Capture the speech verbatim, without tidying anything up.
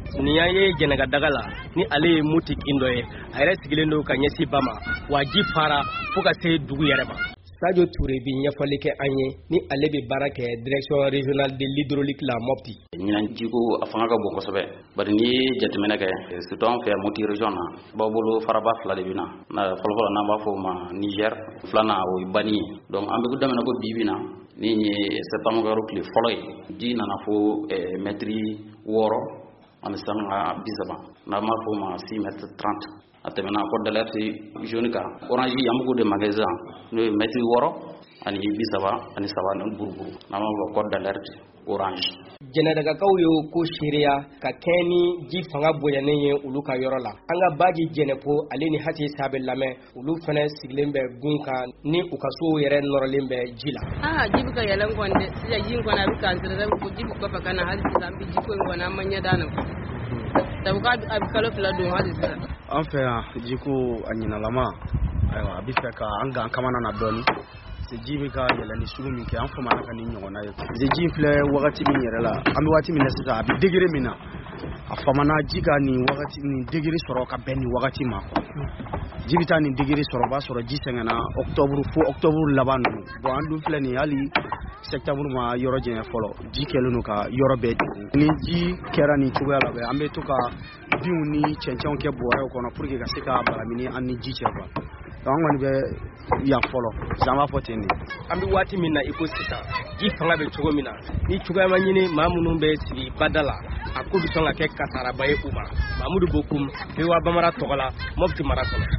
Ni y'a ye Jɛnɛka daga la ni ale ye muti kindo ye a yɛrɛ sigilen don ka ɲɛsi ba ma wa ji fara fo ka se dugu yɛrɛ ma. Sadio Touré bi ɲɛfɔli kɛ an ye ni ale bɛ baara kɛ direction régionale de l'hydraulique la Mopti. Ɲinan jiko a fanga ka bon kosɛbɛ bari ni jateminɛ kɛ surtout an fɛ Mopti région na b'a bolo faraba fila de bina na fɔlɔfɔlɔ n'an b'a fɔ o ma Niger filanan o ye Bani ye donc an bɛ daminɛ ko bibi na ni ye septembre tile fɔlɔ ye ji nana fo mètre wɔɔrɔ ani sanga bisaba n'an b'a fɔ o ma six mètres trente a tɛmɛna code d'alerte jaune kan orange yamugu de magasin no ye mètre wɔɔrɔ ani bisaba ani saba ni buruburu n'an b'a fɔ code d'alerte orange. Jɛnɛdagakaw ye ko seereya ka kɛ ni ji fanga bonyanen ye olu ka yɔrɔ la. An ka Baji Jɛnɛpo ale ni Hati Sabe lamɛn olu fana sigilen bɛ gun kan ni u ka so yɛrɛ nɔrɔlen bɛ ji la. Ah ji bɛ ka yɛlɛn kɔni dɛ sisan ji in kɔni a bɛ k'an tere ko ji bɛ kɔfɛ ka na hali sisan bi ji ko in kɔni an ma ɲɛ da na sabu a bɛ kalo fila don hali sisan. An fɛ yan ji ko a ɲinalama ayiwa a bɛ fɛ ka an gan kamana na dɔɔni. Ji bɛ ka yɛlɛn ni sugu min kɛ an famana ka ni ɲɔgɔnna ye. Ji filɛ wagati min yɛrɛ la an bɛ waati min na sisan a bɛ degré min na a famana ji ka nin wagati nin degré sɔrɔ ka bɛn nin wagati ma. Ji bɛ taa nin degré sɔrɔ o b'a sɔrɔ ji sɛgɛnna octobre fo octobre laban ninnu bon an dun filɛ nin hali septembre ma yɔrɔ jɛɲɛ fɔlɔ ji kɛlen don ka yɔrɔ bɛɛ degun ni ji kɛra nin cogoya la an bɛ to ka binw ni cɛncɛnw kɛ bɔrɛw kɔnɔ pour que ka se ka balamini an ni ji cɛ quoi. An kɔni bɛ yan fɔlɔ zan b'a fɔ ten de. An bɛ waati min na i ko sisan ji fanga bɛ cogo min na ni cogoya ma ɲini maa minnu bɛ sigi bada la a ko bɛ sɔn ka kɛ kasaraba ye u ma. Mamudu Bokum, V O A Bambara tɔgɔ la Mopti mara kɔnɔ.